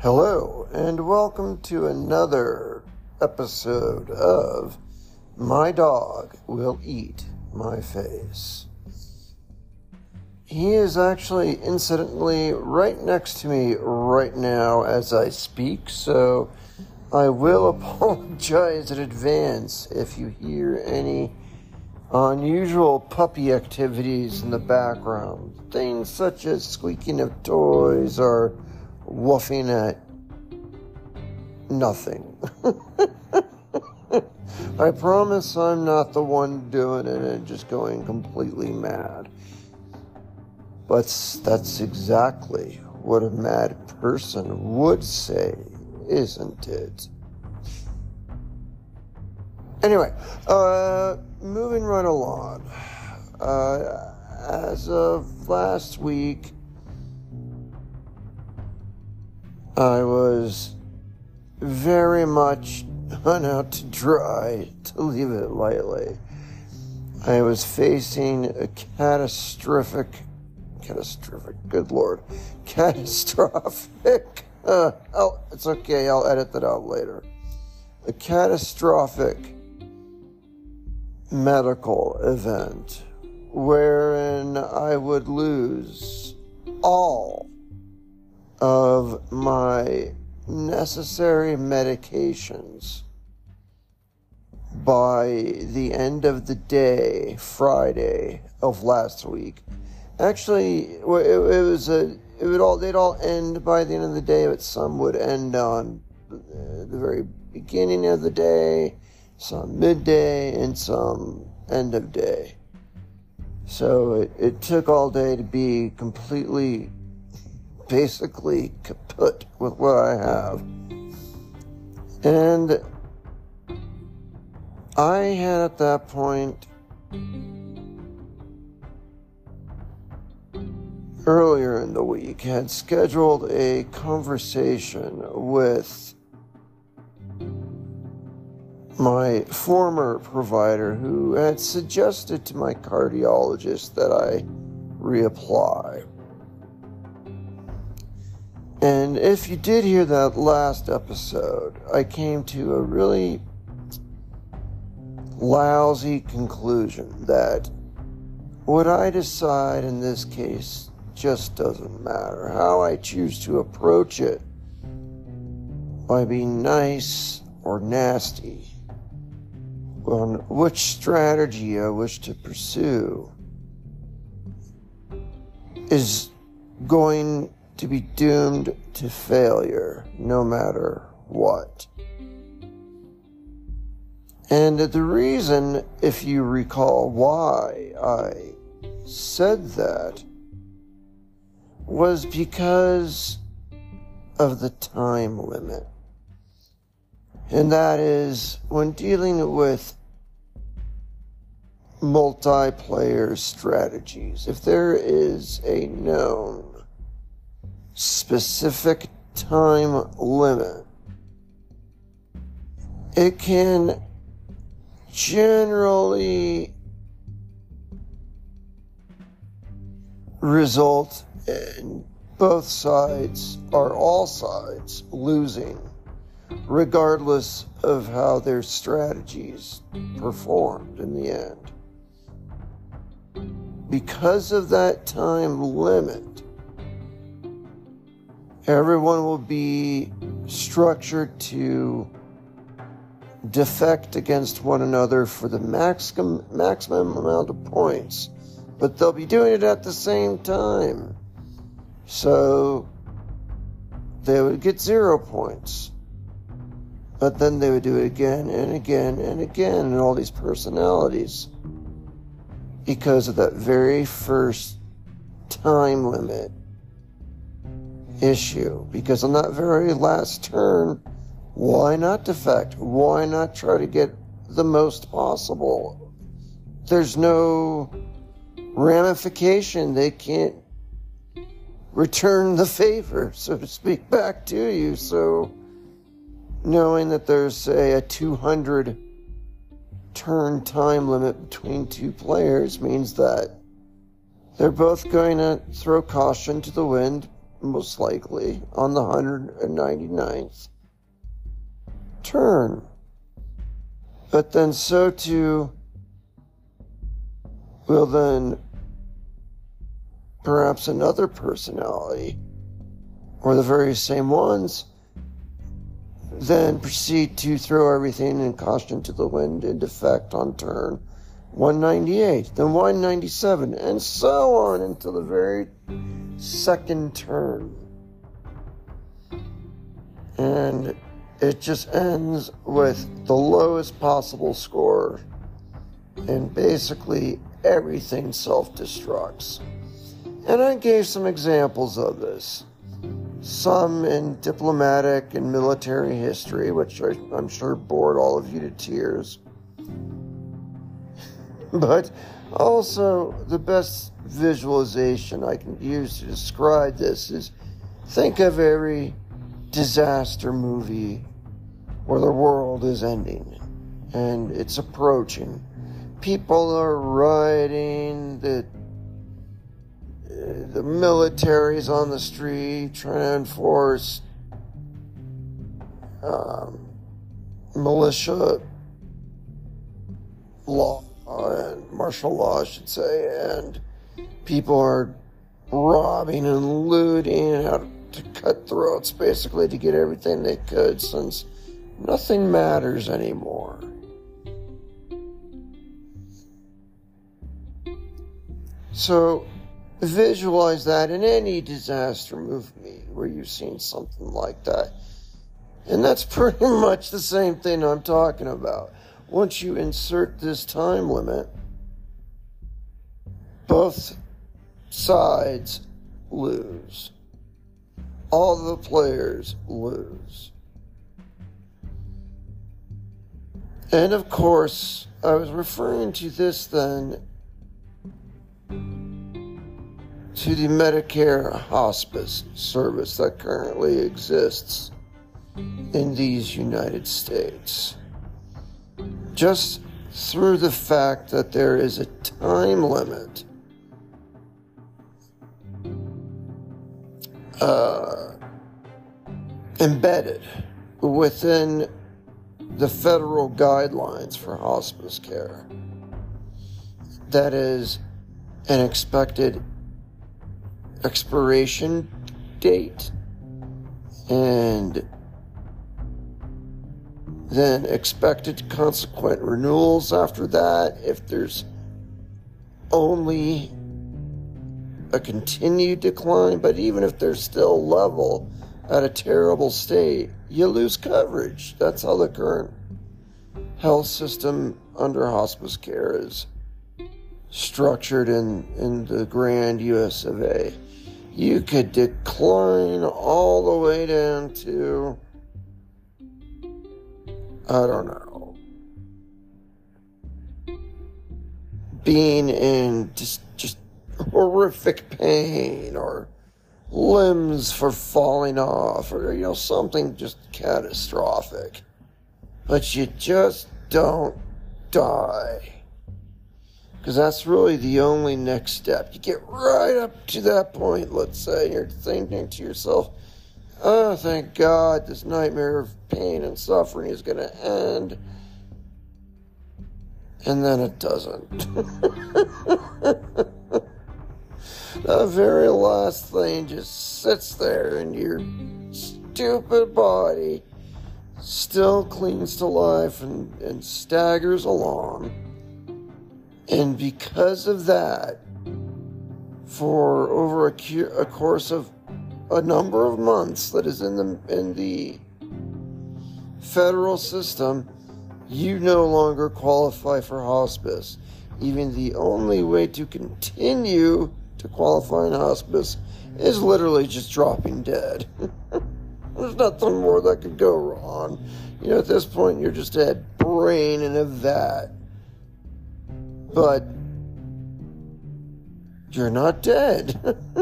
Hello, and welcome to another episode of My Dog Will Eat My Face. He is actually incidentally right next to me right now as I speak, so I will apologize in advance if you hear any unusual puppy activities in the background. Things such as squeaking of toys or woofing at nothing. I promise I'm not the one doing it and just going completely mad. But that's exactly what a mad person would say, isn't it? Anyway, moving right along. As of last week, I was very much hung out to dry, to leave it lightly. I was facing a catastrophic, good lord, catastrophic, it's okay, I'll edit that out later. A catastrophic medical event wherein I would lose all of my necessary medications by the end of the day, Friday of last week. Actually, they'd all end by the end of the day, but some would end on the very beginning of the day, some midday, and some end of day. So it took all day to be completely, basically kaput with what I have. And I had at that point earlier in the week had scheduled a conversation with my former provider who had suggested to my cardiologist that I reapply. And if you did hear that last episode, I came to a really lousy conclusion that what I decide in this case just doesn't matter. How I choose to approach it, by being nice or nasty, on which strategy I wish to pursue, is going to be doomed to failure no matter what. And the reason, if you recall why I said that, was because of the time limit. And that is, when dealing with multiplayer strategies, if there is a known specific time limit, it can generally result in both sides or all sides losing, regardless of how their strategies performed in the end. Because of that time limit, everyone will be structured to defect against one another for the maximum amount of points, but they'll be doing it at the same time. So they would get 0 points, but then they would do it again and again and again in all these personalities because of that very first time limit issue. Because on that very last turn, why not defect? Why not try to get the most possible? There's no ramification. They can't return the favor, so to speak, back to you. So knowing that there's, say, a 200 turn time limit between two players means that they're both going to throw caution to the wind most likely, on the 199th turn. But then so too will then perhaps another personality, or the very same ones, then proceed to throw everything in caution to the wind and defect on turn 198, then 197, and so on until the very second turn. And it just ends with the lowest possible score, and basically everything self-destructs. And I gave some examples of this. Some in diplomatic and military history, which I'm sure bored all of you to tears. But also, the best visualization I can use to describe this is, think of every disaster movie where the world is ending and it's approaching. People are rioting, the military's on the street trying to enforce militia law, and martial law, I should say, and people are robbing and looting and out to cut throats, basically, to get everything they could, since nothing matters anymore. So, visualize that in any disaster movie where you've seen something like that. And that's pretty much the same thing I'm talking about. Once you insert this time limit, both sides lose. All the players lose. And of course, I was referring to this then to the Medicare hospice service that currently exists in these United States. Just through the fact that there is a time limit embedded within the federal guidelines for hospice care. That is an expected expiration date and then expected consequent renewals after that. If there's only a continued decline, but even if they're still level at a terrible state, you lose coverage. That's how the current health system under hospice care is structured in the grand US of A. You could decline all the way down to, I don't know, being in just horrific pain, or limbs for falling off, or something just catastrophic. But you just don't die. Because that's really the only next step. You get right up to that point, let's say, and you're thinking to yourself, oh, thank God, this nightmare of pain and suffering is going to end. And then it doesn't. The very last thing just sits there, and your stupid body still clings to life and staggers along. And because of that, for over a course of a number of months that is in the federal system, you no longer qualify for hospice. Even the only way to continue to qualify in hospice is literally just dropping dead. There's nothing more that could go wrong. At this point, you're just a brain in a vat. But you're not dead.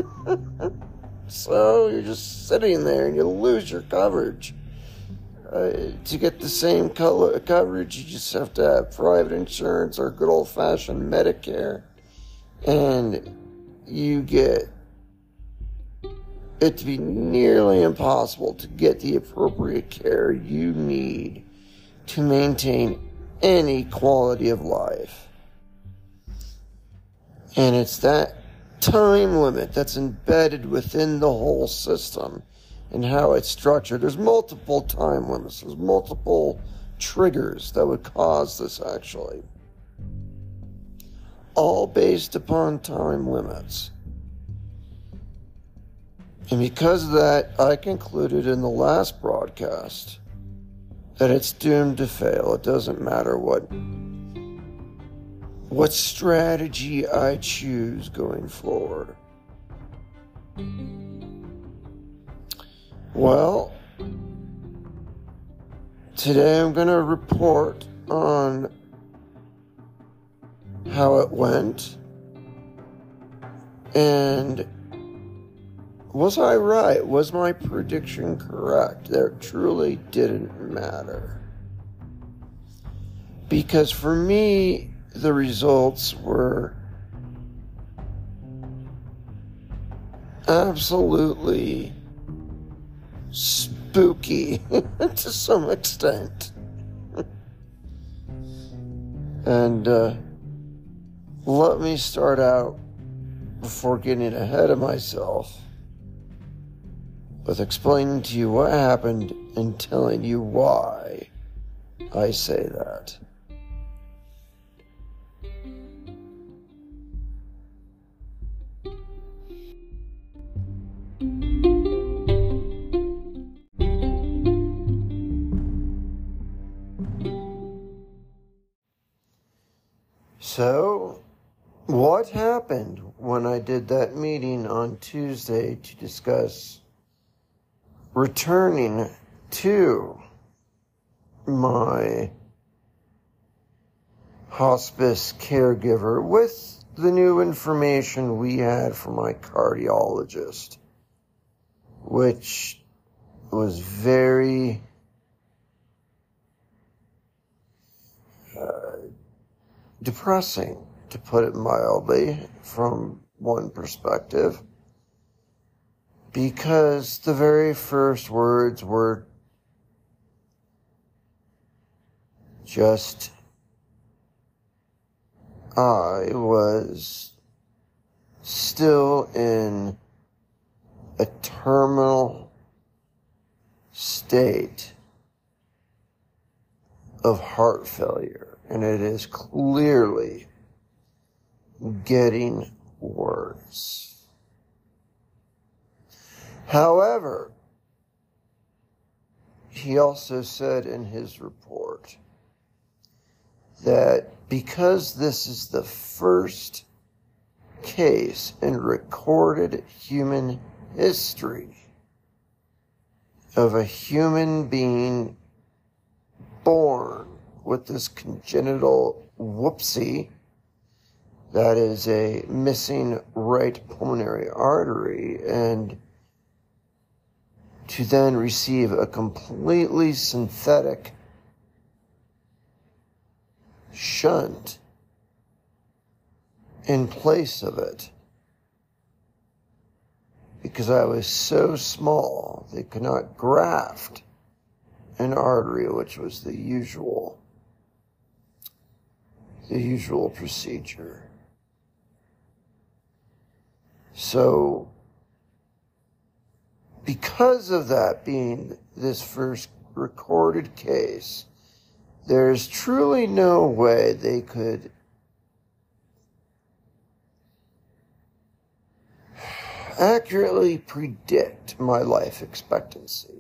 So you're just sitting there and you lose your coverage. To get the same coverage, you just have to have private insurance or good old-fashioned Medicare. And you get it to be nearly impossible to get the appropriate care you need to maintain any quality of life. And it's that time limit that's embedded within the whole system and how it's structured. There's multiple time limits. There's multiple triggers that would cause this, actually. All based upon time limits. And because of that, I concluded in the last broadcast that it's doomed to fail. It doesn't matter what strategy I choose going forward. Well, today I'm going to report on how it went, and was I right? Was my prediction correct? That truly didn't matter. Because for me, the results were absolutely spooky to some extent. And let me start out, before getting ahead of myself, with explaining to you what happened and telling you why I say that. So, what happened when I did that meeting on Tuesday to discuss returning to my hospice caregiver with the new information we had from my cardiologist, which was very depressing, to put it mildly, from one perspective, because the very first words were just, I was still in a terminal state of heart failure, and it is clearly getting worse. However, he also said in his report that because this is the first case in recorded human history of a human being born with this congenital whoopsie, that is a missing right pulmonary artery, and to then receive a completely synthetic shunt in place of it, because I was so small they could not graft an artery, which was the usual procedure. So, because of that being this first recorded case, there's truly no way they could accurately predict my life expectancy.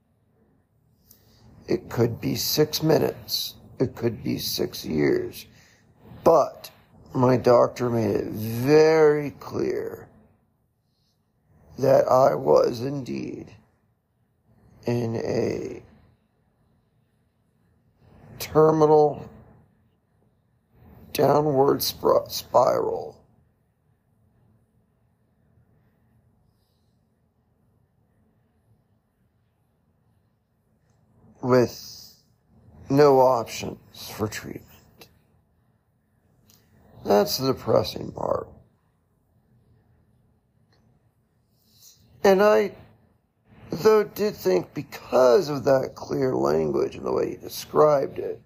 It could be 6 minutes. It could be 6 years. But my doctor made it very clear that I was indeed in a terminal downward spiral with no options for treatment. That's the depressing part. And I, though, did think because of that clear language and the way he described it,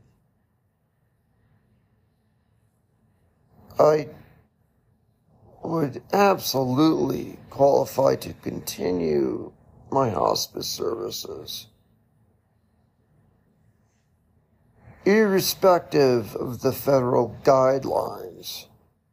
I would absolutely qualify to continue my hospice services, irrespective of the federal guidelines,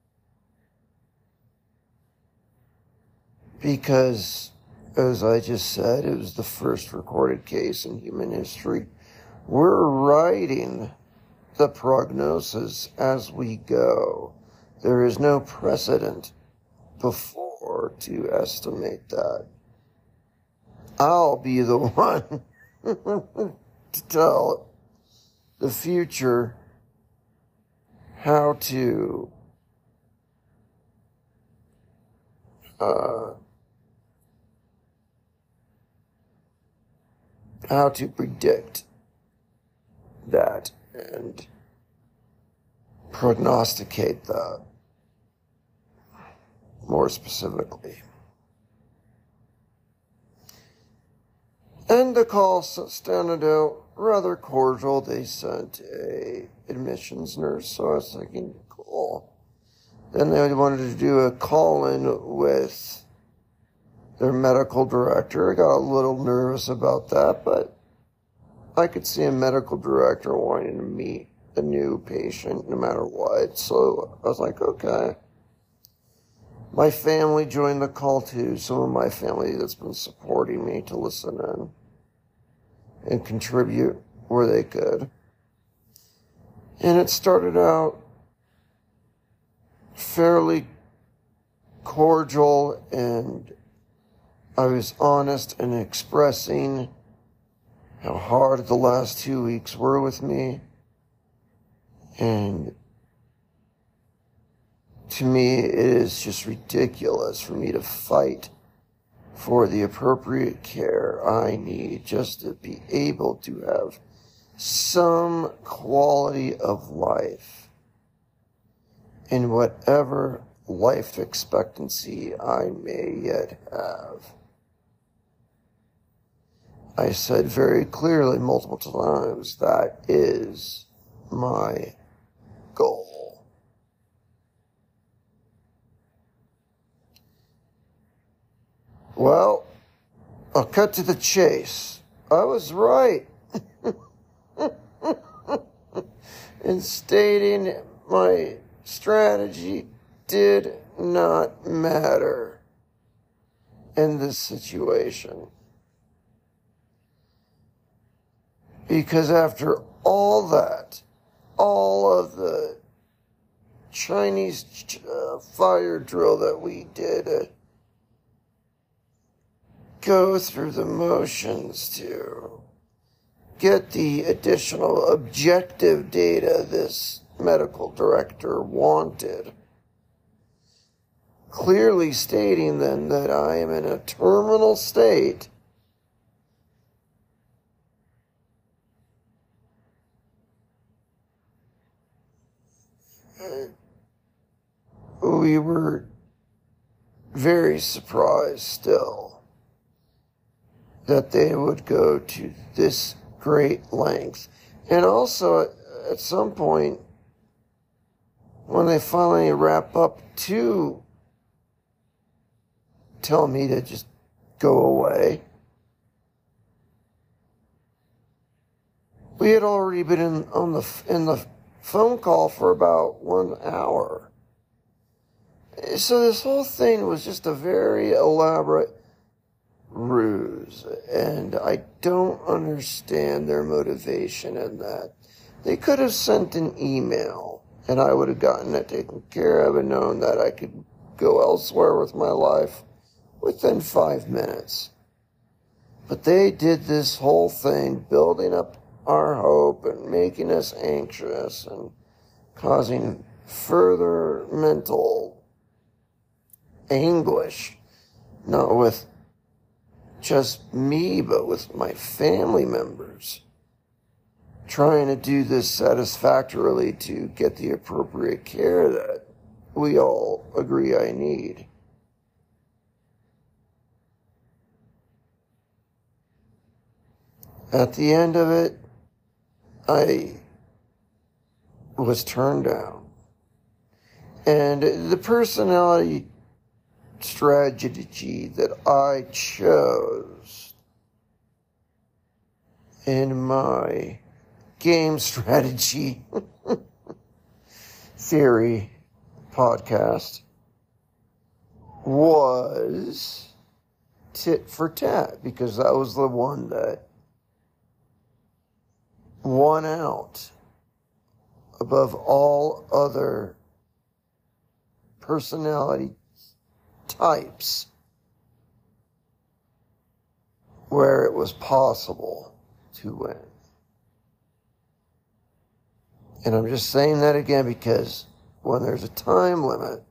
because, as I just said, it was the first recorded case in human history. We're writing the prognosis as we go. There is no precedent before to estimate that. I'll be the one to tell the future how to predict that and prognosticate that more specifically. And the call sounded out rather cordial. They sent a admissions nurse, so I was thinking, cool. Then they wanted to do a call-in with their medical director. I got a little nervous about that, but I could see a medical director wanting to meet a new patient no matter what. So I was like, okay. My family joined the call too. Some of my family that's been supporting me to listen in and contribute where they could. And it started out fairly cordial, and I was honest in expressing how hard the last 2 weeks were with me. And to me, it is just ridiculous for me to fight for the appropriate care I need just to be able to have some quality of life in whatever life expectancy I may yet have. I said very clearly multiple times that is my goal. Well, I'll cut to the chase. I was right in stating my strategy did not matter in this situation. Because after all that, all of the Chinese fire drill that we did, go through the motions to get the additional objective data this medical director wanted, clearly stating then that I am in a terminal state, we were very surprised still that they would go to this great length. And also, at some point, when they finally wrap up, to tell me to just go away. We had already been in the phone call for about 1 hour. So this whole thing was just a very elaborate ruse, and I don't understand their motivation in that. They could have sent an email, and I would have gotten it taken care of and known that I could go elsewhere with my life within 5 minutes. But they did this whole thing, building up our hope and making us anxious and causing further mental anguish, not with just me, but with my family members, trying to do this satisfactorily to get the appropriate care that we all agree I need. At the end of it, I was turned down. And the personality strategy that I chose in my game strategy theory podcast was tit for tat, because that was the one that won out above all other personality types where it was possible to win. And I'm just saying that again because when there's a time limit,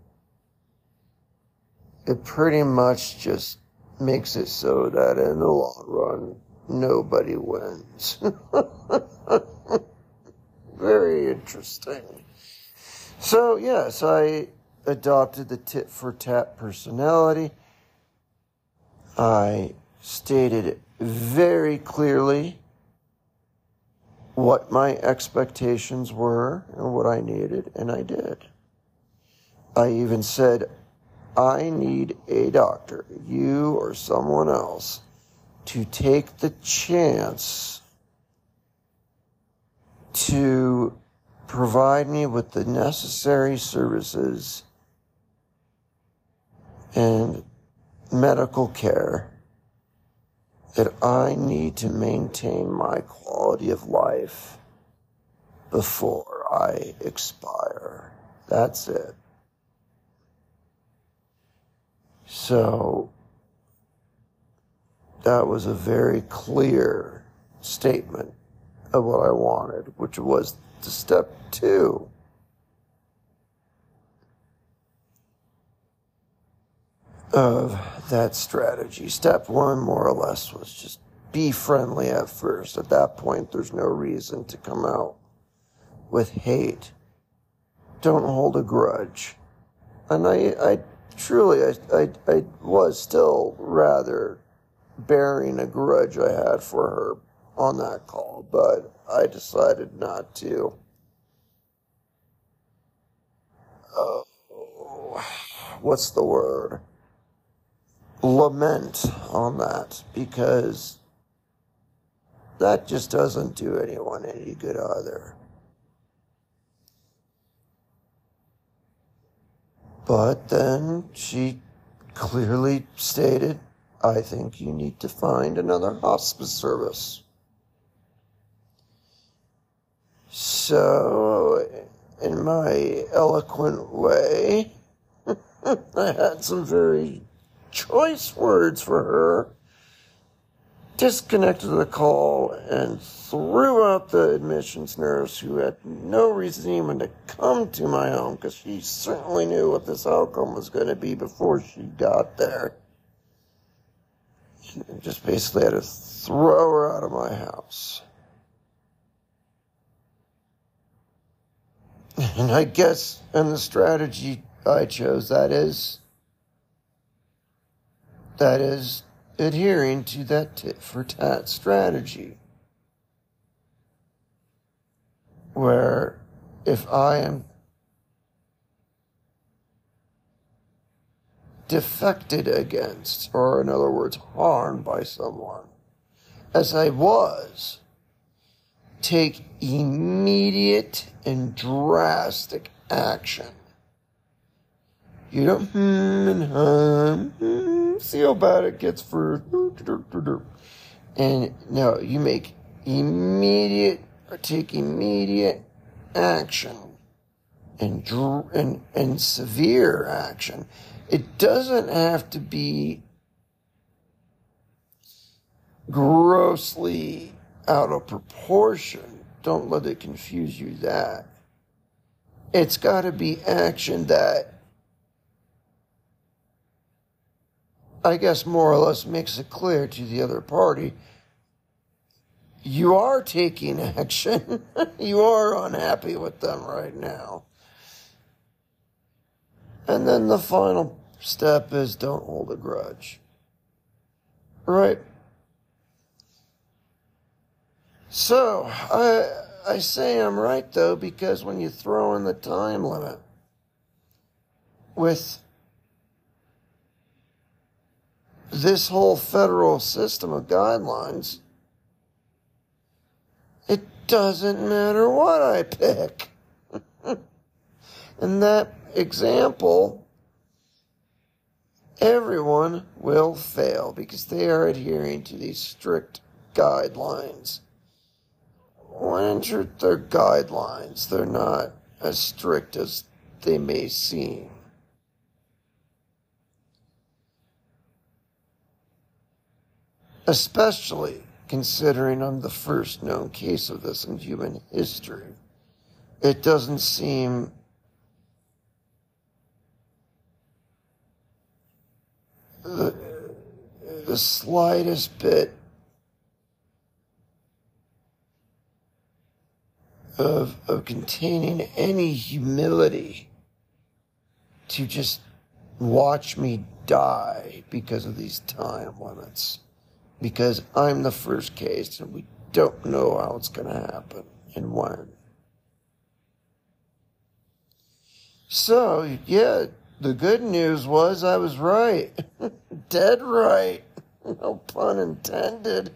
it pretty much just makes it so that in the long run, nobody wins. Very interesting. So, yes, I adopted the tit-for-tat personality. I stated very clearly what my expectations were and what I needed, and I did. I even said, I need a doctor, you or someone else, to take the chance to provide me with the necessary services and medical care that I need to maintain my quality of life before I expire. That's it. So that was a very clear statement of what I wanted, which was the step 2. Of that strategy. Step 1, more or less, was just be friendly at first. At that point, there's no reason to come out with hate. Don't hold a grudge. And I truly was still rather bearing a grudge I had for her on that call, but I decided not to. What's the word? Lament on that, because that just doesn't do anyone any good either. But then she clearly stated, I think you need to find another hospice service. So, in my eloquent way, I had some very choice words for her, disconnected the call, and threw out the admissions nurse, who had no reason even to come to my home, because she certainly knew what this outcome was going to be before she got there. And just basically had to throw her out of my house. And I guess, and the strategy I chose, that is adhering to that tit-for-tat strategy, where if I am defected against, or in other words, harmed by someone, as I was, take immediate and drastic action. You don't see how bad it gets for, and no, you make immediate or take immediate action and severe action. It doesn't have to be grossly out of proportion. Don't let it confuse you that. It's got to be action that, I guess, more or less makes it clear to the other party, you are taking action. You are unhappy with them right now. And then the final step is don't hold a grudge. Right? So, I say I'm right, though, because when you throw in the time limit with this whole federal system of guidelines, it doesn't matter what I pick. In that example, everyone will fail because they are adhering to these strict guidelines. When in truth, they're guidelines. They're not as strict as they may seem. Especially considering I'm the first known case of this in human history. It doesn't seem the slightest bit of containing any humility to just watch me die because of these time limits. Because I'm the first case and we don't know how it's going to happen and when. So, yeah, the good news was I was right. Dead right. No pun intended.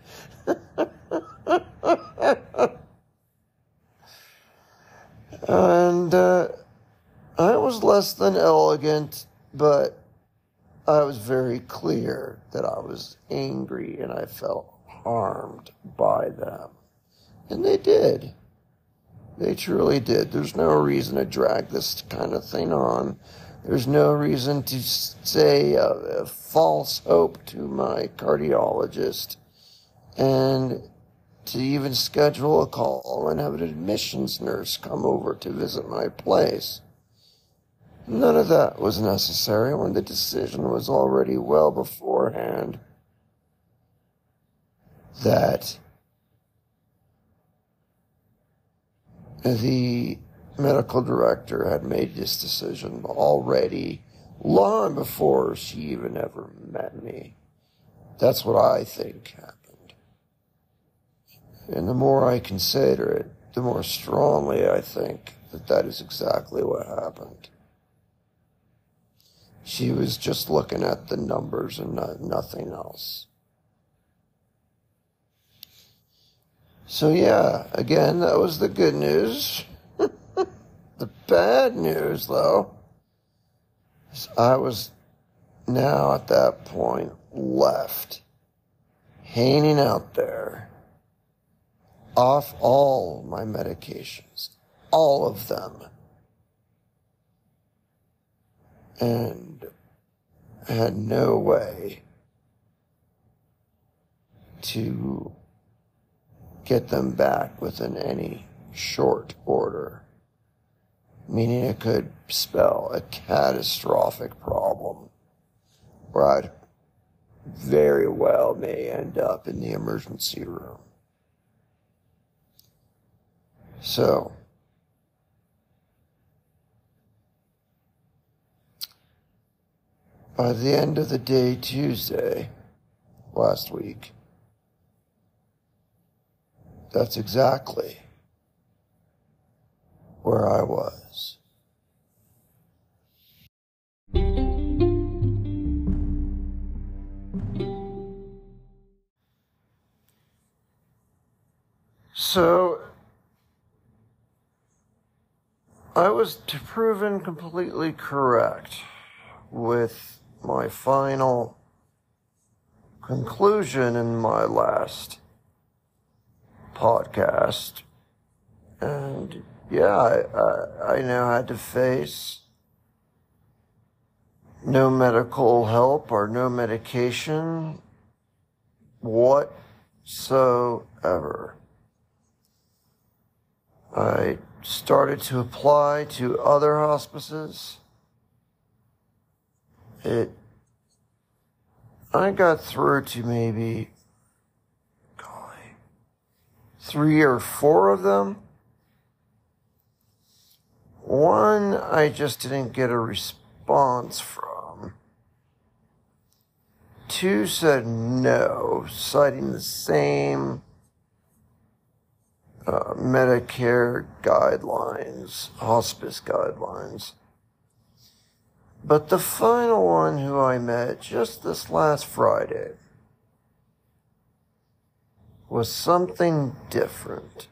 And I was less than elegant, but I was very clear that I was angry and I felt harmed by them. And they did. They truly did. There's no reason to drag this kind of thing on. There's no reason to say a false hope to my cardiologist and to even schedule a call and have an admissions nurse come over to visit my place. None of that was necessary when the decision was already well beforehand that the medical director had made this decision already long before she even ever met me. That's what I think happened. And the more I consider it, the more strongly I think that that is exactly what happened. She was just looking at the numbers and nothing else. So yeah, again, that was the good news. The bad news, though, is I was now at that point left, hanging out there, off all my medications, all of them, and had no way to get them back within any short order, meaning it could spell a catastrophic problem where I'd very well may end up in the emergency room. So, by the end of the day Tuesday last week, that's exactly where I was. So, I was proven completely correct with my final conclusion in my last podcast. And yeah, I now had to face no medical help or no medication whatsoever. I started to apply to other hospices. I got through to maybe 3 or 4 of them. One I just didn't get a response from. 2 said no, citing the same Medicare guidelines, hospice guidelines. But the final one who I met just this last Friday was something different.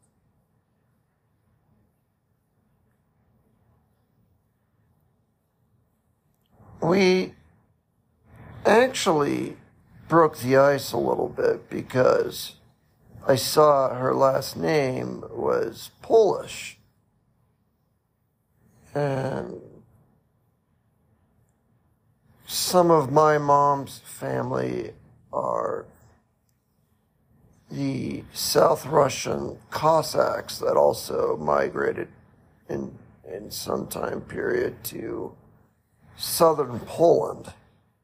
We actually broke the ice a little bit because I saw her last name was Polish. And some of my mom's family are the South Russian Cossacks that also migrated in some time period to southern Poland.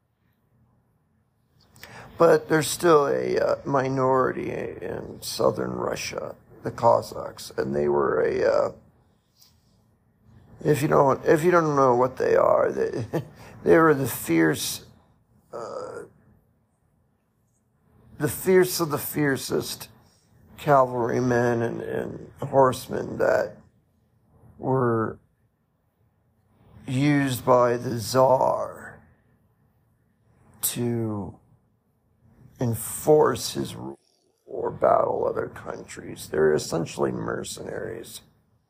But there's still a minority in southern Russia, the Cossacks, and they were if you don't know what they are, they were the fierce of the fiercest cavalrymen and horsemen that were used by the Tsar to enforce his rule or battle other countries. They're essentially mercenaries.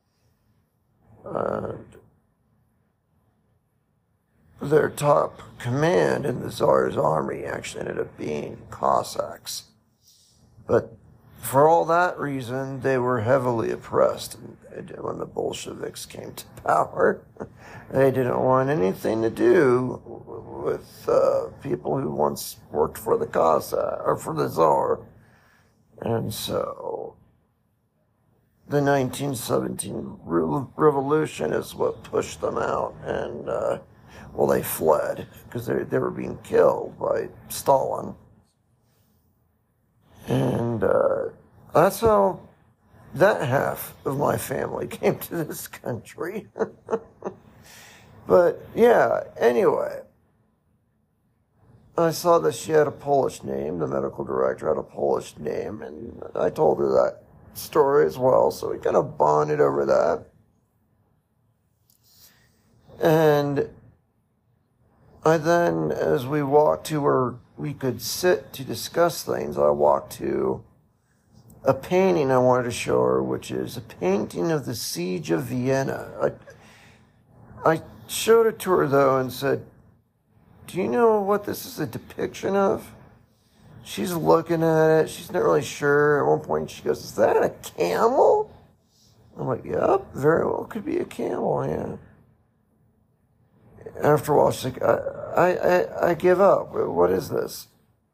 And their top command in the Tsar's army actually ended up being Cossacks. But for all that reason, they were heavily oppressed when the Bolsheviks came to power. They didn't want anything to do with people who once worked for the Cossack or for the Tsar. And so the 1917 revolution is what pushed them out, and they fled because they were being killed by Stalin. And that's how that half of my family came to this country. But yeah, anyway, I saw that she had a Polish name. The medical director had a Polish name, and I told her that story as well. So we kind of bonded over that. And I then, as we walked to where we could sit to discuss things, I walked to a painting I wanted to show her, which is a painting of the Siege of Vienna. I showed it to her, though, and said, "Do you know what this is a depiction of?" She's looking at it. She's not really sure. At one point, she goes, "Is that a camel?" I'm like, "Yep, very well could be a camel, yeah." After a while, she's like, I give up. What is this?"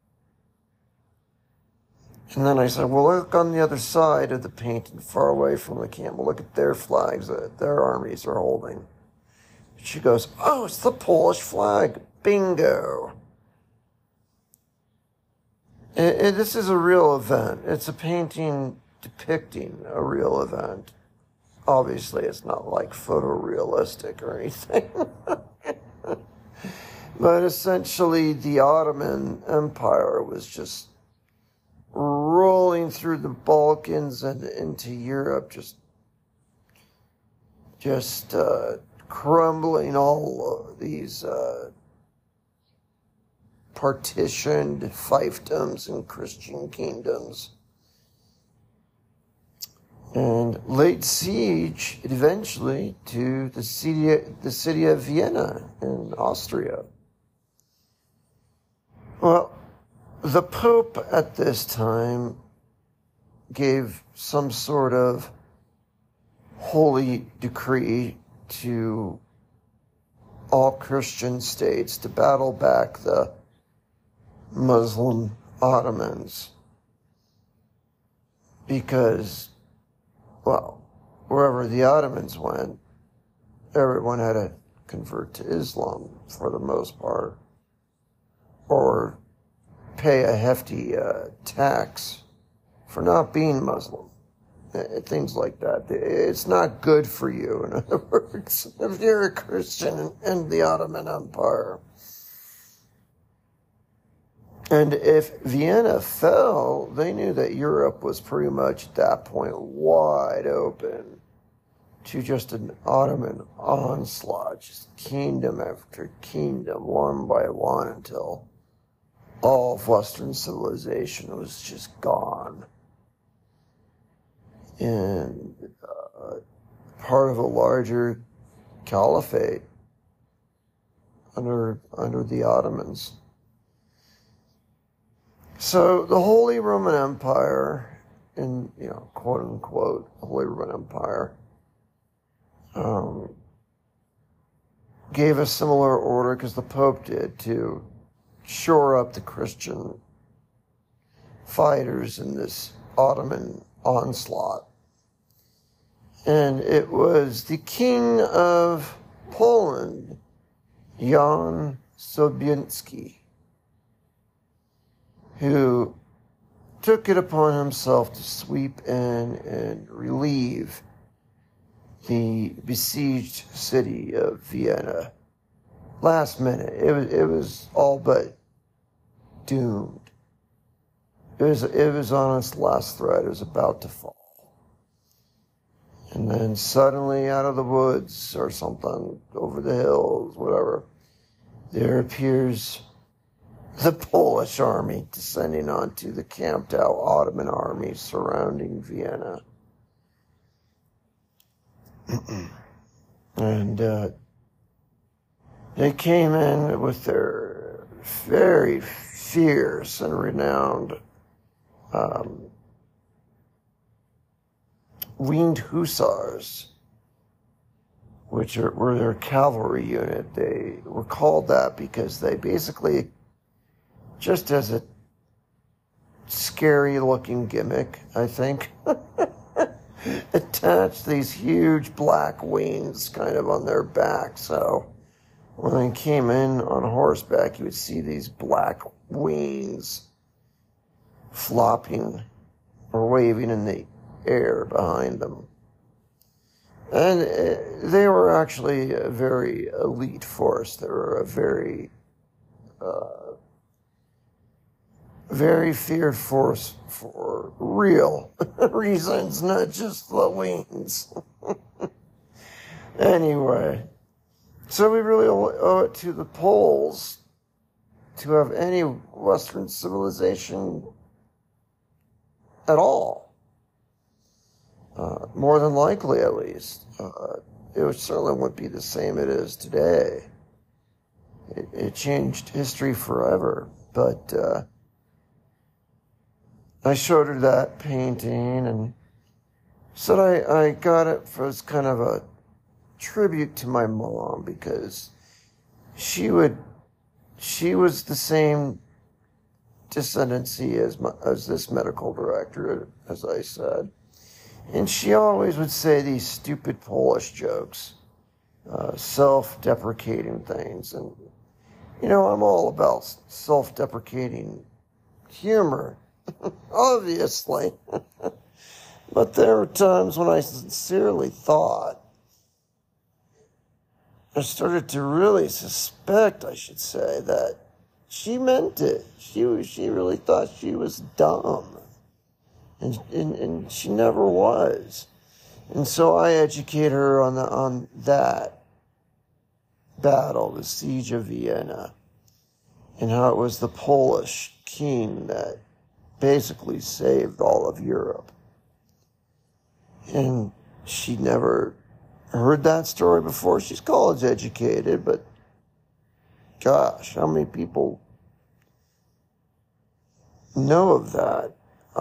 And then I said, "Well, look on the other side of the painting, far away from the camel. Look at their flags that their armies are holding." She goes, "Oh, it's the Polish flag. Bingo." This is a real event. It's a painting depicting a real event. Obviously, it's not like photorealistic or anything. But essentially, the Ottoman Empire was just rolling through the Balkans and into Europe, just crumbling all of these partitioned fiefdoms and Christian kingdoms, and laid siege eventually to the city of Vienna in Austria. Well, the Pope at this time gave some sort of holy decree to all Christian states to battle back the Muslim Ottomans, because, well, wherever the Ottomans went, everyone had to convert to Islam for the most part, or pay a hefty tax for not being Muslim. Things like that. It's not good for you, in other words, if you're a Christian in the Ottoman Empire. And if Vienna fell, they knew that Europe was pretty much at that point wide open to just an Ottoman onslaught, just kingdom after kingdom, one by one, until all of Western civilization was just gone. And part of a larger caliphate under the Ottomans. So the Holy Roman Empire, in, quote unquote, Holy Roman Empire, gave a similar order, because the Pope did, to shore up the Christian fighters in this Ottoman onslaught. And it was the King of Poland, Jan Sobieski, who took it upon himself to sweep in and relieve the besieged city of Vienna. Last minute, it was all but doomed. It was on its last thread. It was about to fall. And then suddenly, out of the woods or something, over the hills, whatever, there appears the Polish army descending onto the camped out Ottoman army surrounding Vienna. And they came in with their very fierce and renowned Winged Hussars, which were their cavalry unit. They were called that because they basically, just as a scary-looking gimmick, I think, attached these huge black wings kind of on their back. So when they came in on horseback, you would see these black wings flopping or waving in the air behind them. And they were actually a very elite force. They were a very feared force for real reasons, not just the wings. Anyway, so we really owe it to the Poles to have any Western civilization at all. More than likely, at least. It certainly wouldn't be the same it is today. It changed history forever. But I showed her that painting and said I got it as kind of a tribute to my mom, because she was the same descendancy as this medical director, as I said. And she always would say these stupid Polish jokes, self-deprecating things. And, I'm all about self-deprecating humor, obviously. But there were times when I sincerely thought, I started to really suspect, I should say, that she meant it. She really thought she was dumb. And she never was. And so I educate her on that battle, the Siege of Vienna, and how it was the Polish king that basically saved all of Europe. And she never heard that story before. She's college educated, but gosh, how many people know of that?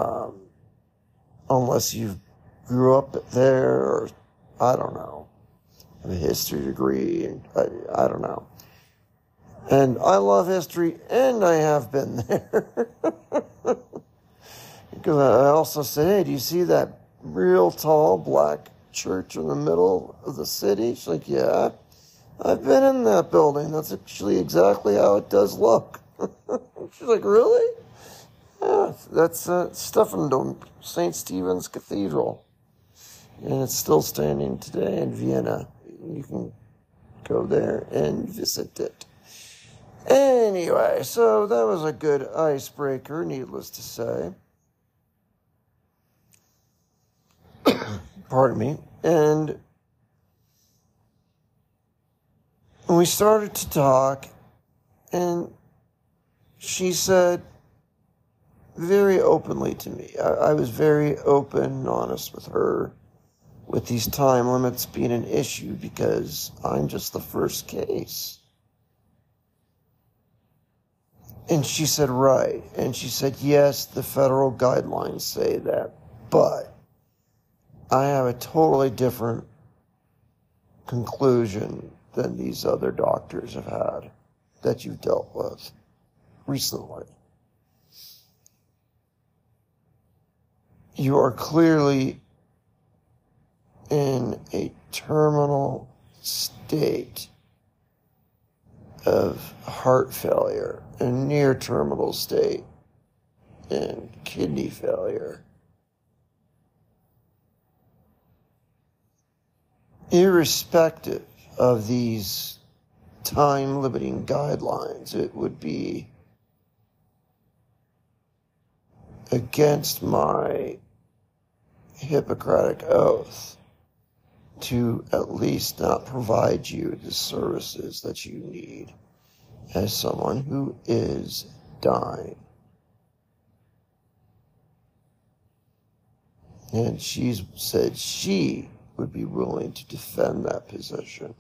Unless you grew up there, or I don't know, have a history degree, and I don't know. And I love history, and I have been there. Because I also said, hey, do you see that real tall black church in the middle of the city? She's like, yeah, I've been in that building. That's actually exactly how it does look. She's like, really? Yeah, that's Stephendom, St. Stephen's Cathedral. And it's still standing today in Vienna. You can go there and visit it. Anyway, so that was a good icebreaker, needless to say. Pardon me. And we started to talk, and she said very openly to me, I was very open and honest with her with these time limits being an issue because I'm just the first case. And she said, right. And she said, yes, the federal guidelines say that, but I have a totally different conclusion than these other doctors have had that you've dealt with recently. You are clearly in a terminal state of heart failure, a near terminal state in kidney failure. Irrespective of these time-limiting guidelines, it would be against my Hippocratic oath to at least not provide you the services that you need as someone who is dying. And she said she would be willing to defend that position.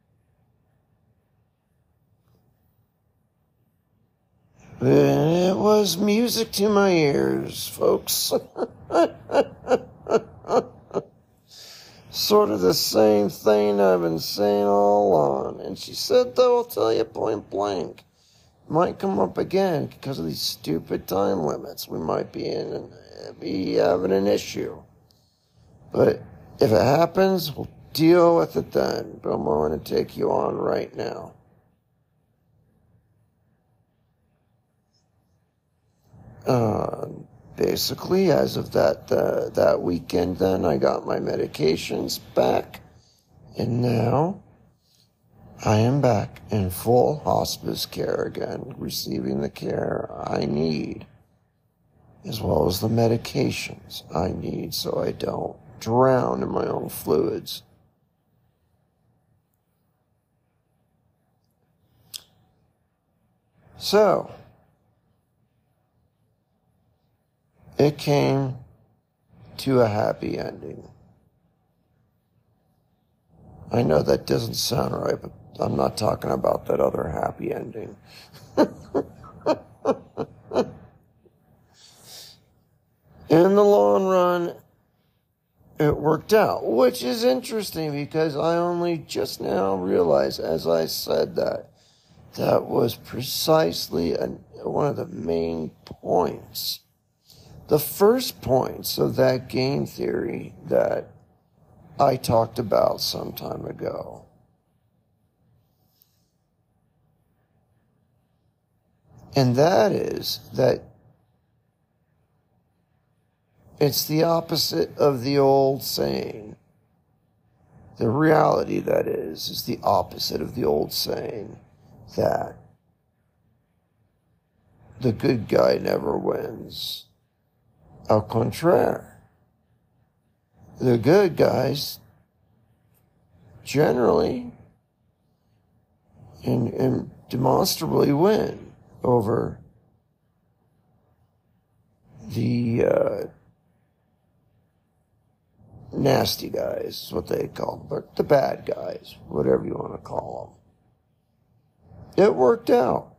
And it was music to my ears, folks. Sort of the same thing I've been saying all along. And she said, though, I'll tell you point blank, might come up again because of these stupid time limits. We might be having an issue. But if it happens, we'll deal with it then. But I'm going to take you on right now. Basically, as of that weekend, then I got my medications back, and now I am back in full hospice care again, receiving the care I need, as well as the medications I need, so I don't drown in my own fluids. So it came to a happy ending. I know that doesn't sound right, but I'm not talking about that other happy ending. In the long run, it worked out, which is interesting because I only just now realized, as I said that was precisely one of the main points. The first points of that game theory that I talked about some time ago. And that is that it's the opposite of the old saying. The reality, that is the opposite of the old saying that the good guy never wins. Au contraire, the good guys generally and demonstrably win over the nasty guys, is what they call them, but the bad guys, whatever you want to call them. It worked out.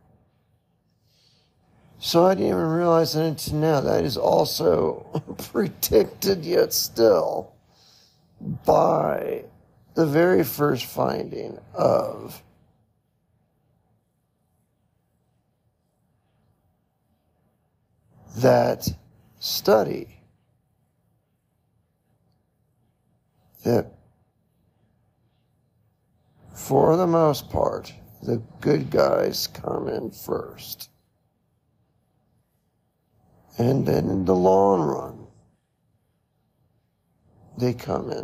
So I didn't even realize that until now. That is also predicted, yet still, by the very first finding of that study. That, for the most part, the good guys come in first. And then in the long run, they come in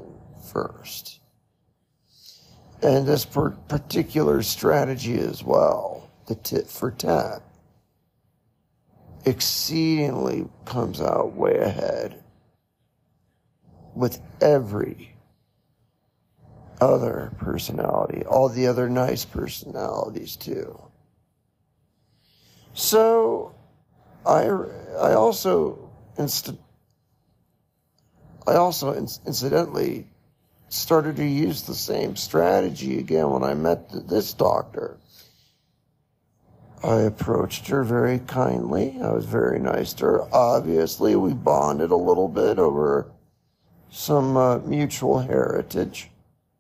first. And this particular strategy as well the tit for tat, exceedingly comes out way ahead with every other personality, all the other nice personalities too. So I also incidentally started to use the same strategy again when I met this doctor. I approached her very kindly. I was very nice to her. Obviously, we bonded a little bit over some mutual heritage.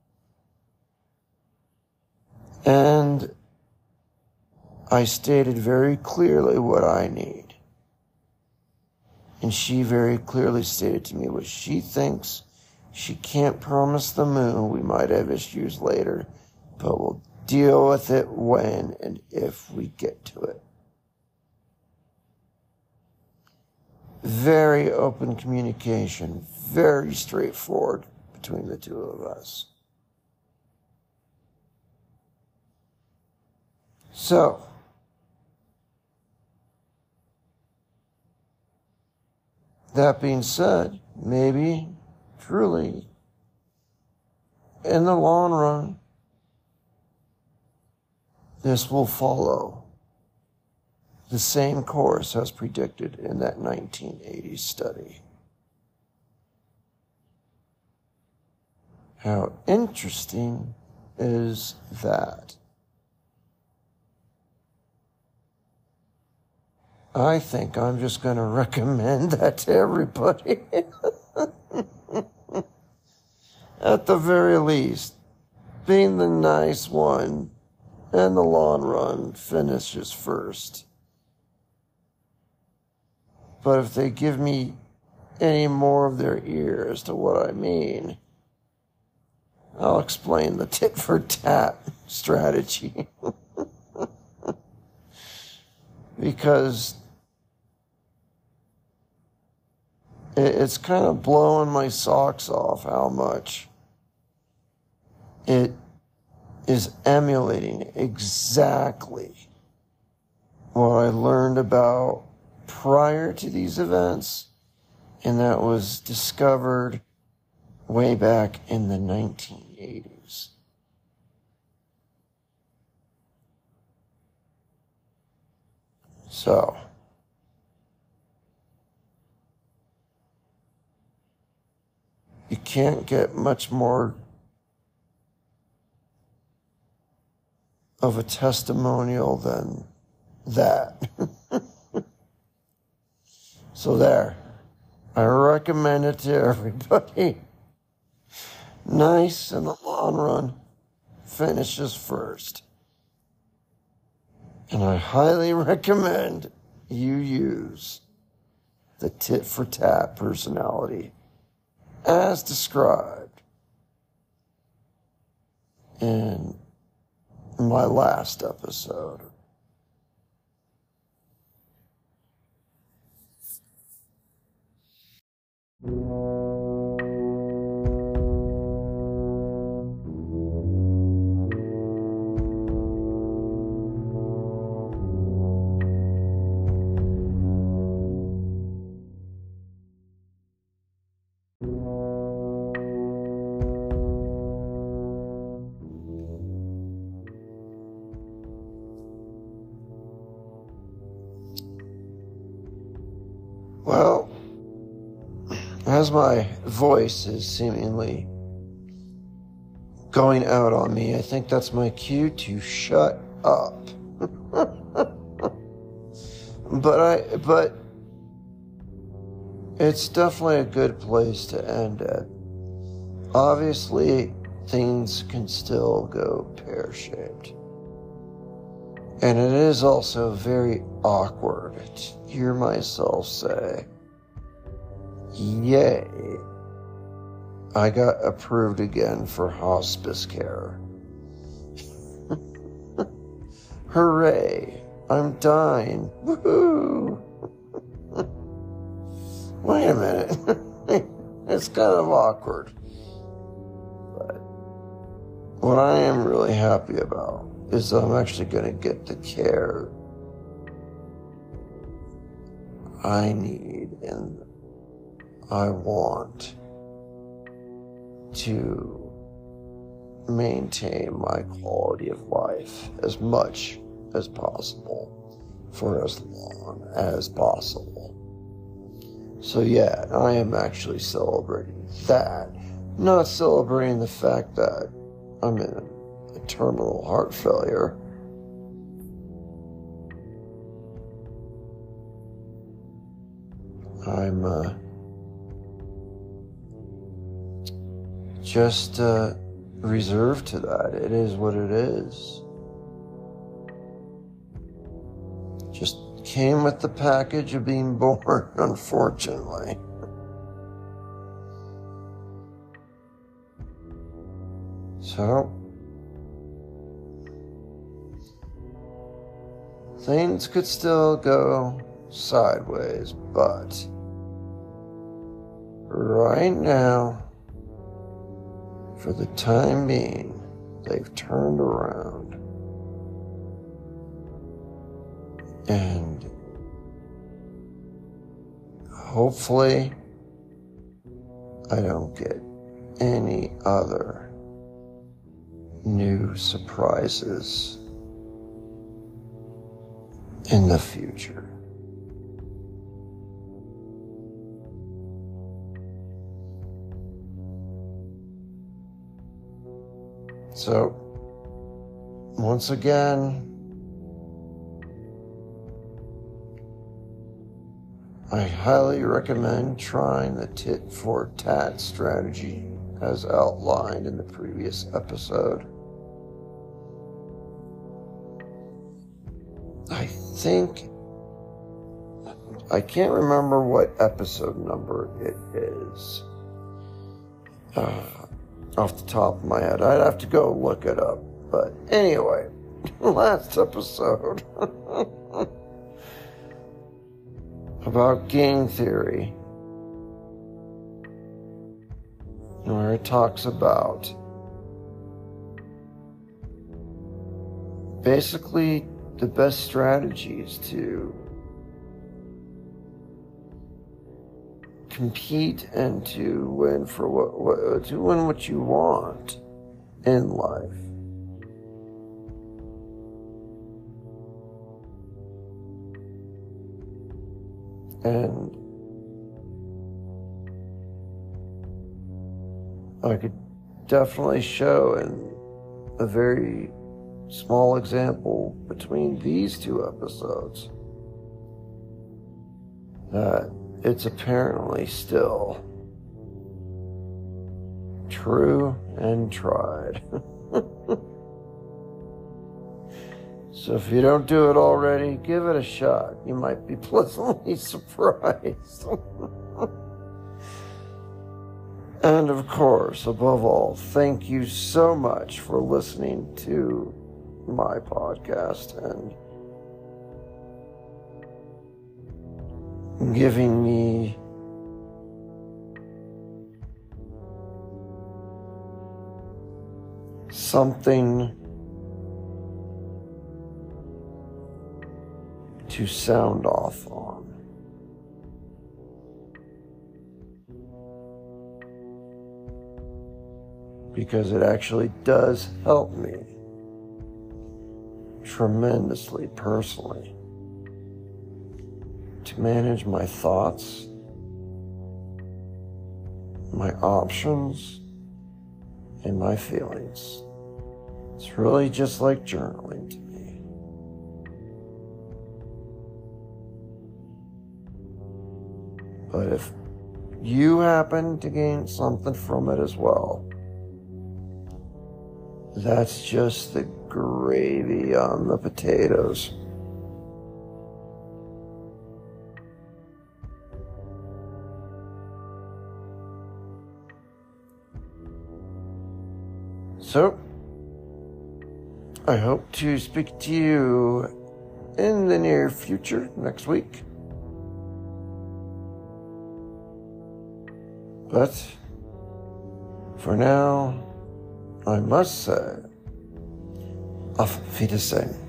And I stated very clearly what I need. And she very clearly stated to me what she thinks. She can't promise the moon. We might have issues later, but we'll deal with it when and if we get to it. Very open communication, very straightforward between the two of us. So, that being said, maybe, truly, in the long run, this will follow the same course as predicted in that 1980 study. How interesting is that? I think I'm just going to recommend that to everybody. At the very least, being the nice one in the long run finishes first. But if they give me any more of their ear as to what I mean, I'll explain the tit for tat strategy. Because it's kind of blowing my socks off how much it is emulating exactly what I learned about prior to these events, and that was discovered way back in the 1980s. So, you can't get much more of a testimonial than that. So there, I recommend it to everybody. Nice in the long run, finishes first. And I highly recommend you use the tit for tat personality as described in my last episode. Well, as my voice is seemingly going out on me, I think that's my cue to shut up. But it's definitely a good place to end it. Obviously, things can still go pear-shaped. And it is also very awkward to hear myself say, yay, I got approved again for hospice care. Hooray, I'm dying. Woohoo! Wait a minute. It's kind of awkward. But what I am really happy about is I'm actually going to get the care I need and I want to maintain my quality of life as much as possible for as long as possible. So yeah, I am actually celebrating that, not celebrating the fact that I'm in a terminal heart failure. I'm just reserved to that. It is what it is. Just came with the package of being born, unfortunately. So, things could still go sideways, but right now, for the time being, they've turned around. And hopefully, I don't get any other new surprises in the future. So, once again, I highly recommend trying the tit-for-tat strategy as outlined in the previous episode. I can't remember what episode number it is off the top of my head. I'd have to go look it up. But anyway, last episode about game theory, where it talks about basically the best strategies to compete and to win for what you want in life. And I could definitely show in a very small example between these two episodes that it's apparently still true and tried. So if you don't do it already, give it a shot. You might be pleasantly surprised. And of course, above all, thank you so much for listening to my podcast and giving me something to sound off on. Because it actually does help me tremendously personally to manage my thoughts, my options, and my feelings. It's really just like journaling to me. But if you happen to gain something from it as well, that's just the gravy on the potatoes. So, I hope to speak to you in the near future, next week. But for now, I must say, Auf Wiedersehen.